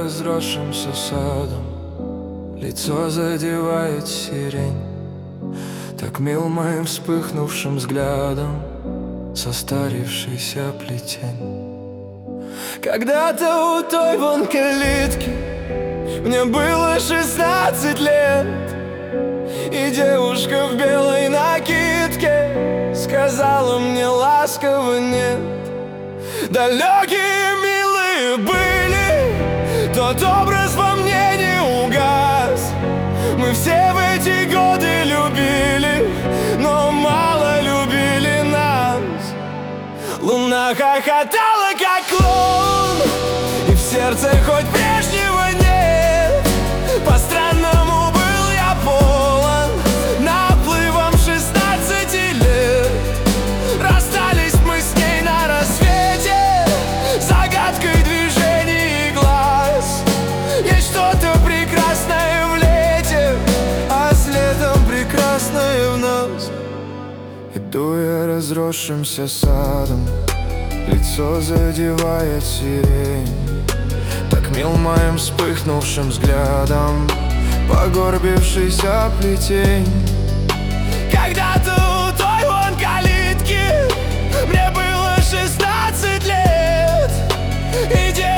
разросшимся садом, лицо задевает сирень. Так мил моим вспыхнувшим взглядом состарившийся плетень. Когда-то у той вон калитки мне было 16 лет, и девушка в белой накидке сказала мне ласково нет. Далекие милые были, тот образ во мне не угас. Мы все в эти годы любили, но мало любили нас. Луна хохотала, как клоун, и в сердце хоть прежнего нет. По-странному был я полон наплывом 16 лет. Расстались мы с ней на рассвете, загадкой движений и глаз. Есть что-то прекрасное в лете, а с летом прекрасное в нас. Иду я разросшимся садом, лицо задевает сирень. Так мил моим вспыхнувшим взглядом погорбившийся плетень. Когда-то у той вон калитки мне было 16 лет, и